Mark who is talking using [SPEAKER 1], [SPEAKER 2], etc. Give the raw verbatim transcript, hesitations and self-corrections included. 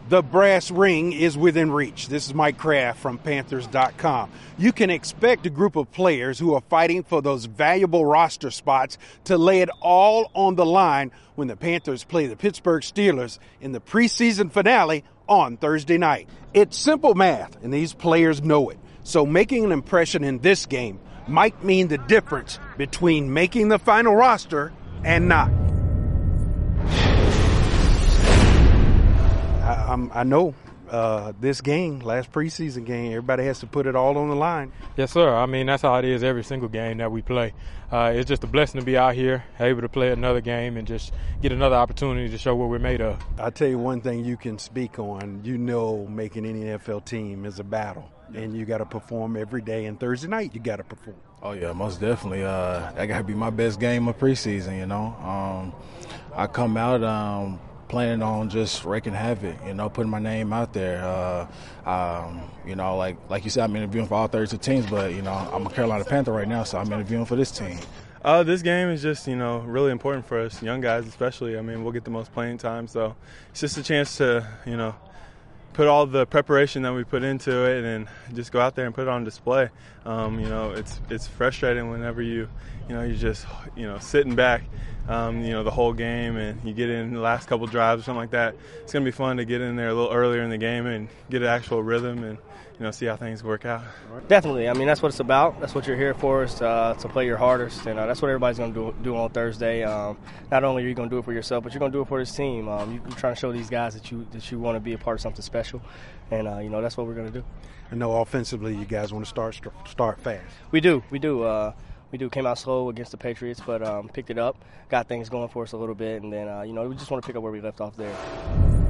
[SPEAKER 1] The brass ring is within reach. This is Mike Kraft from Panthers dot com. You can expect a group of players who are fighting for those valuable roster spots to lay it all on the line when the Panthers play the Pittsburgh Steelers in the preseason finale on Thursday night. It's simple math, and these players know it. So making an impression in this game might mean the difference between making the final roster and not. I, I'm, I know uh, this game, last preseason game, everybody has to put it all on the line.
[SPEAKER 2] Yes, sir. I mean, that's how it is every single game that we play. Uh, it's just a blessing to be out here, able to play another game and just get another opportunity to show what we're made of.
[SPEAKER 1] I'll tell you one thing you can speak on. You know making any N F L team is a battle, and you got to perform every day, and Thursday night you got to perform.
[SPEAKER 3] Oh, yeah, most definitely. Uh, that got to be my best game of preseason, you know. Um, I come out um, – planning on just wreaking havoc, you know, putting my name out there. Uh, um, you know, like like you said, I'm interviewing for all thirty-two teams, but, you know, I'm a Carolina Panther right now, so I'm interviewing for this team.
[SPEAKER 2] Uh, this game is just, you know, really important for us, young guys especially. I mean, we'll get the most playing time, so it's just a chance to, you know, put all the preparation that we put into it and just go out there and put it on display. Um, you know, it's it's frustrating whenever you, you know, you're just, you know, sitting back, um, you know, the whole game and you get in the last couple drives or something like that. It's going to be fun to get in there a little earlier in the game and get an actual rhythm and, you know, see how things work out.
[SPEAKER 4] Definitely. I mean, that's what it's about. That's what you're here for, is to, uh, to play your hardest. And uh, that's what everybody's going to do, do on Thursday. Um, not only are you going to do it for yourself, but you're going to do it for this team. Um, you, you're trying to show these guys that you that you want to be a part of something special. And, uh, you know, that's what we're going to do.
[SPEAKER 1] I know offensively you guys want to start start fast.
[SPEAKER 4] We do. We do. Uh, we do. Came out slow against the Patriots, but um, picked it up, got things going for us a little bit. And then, uh, you know, we just want to pick up where we left off there.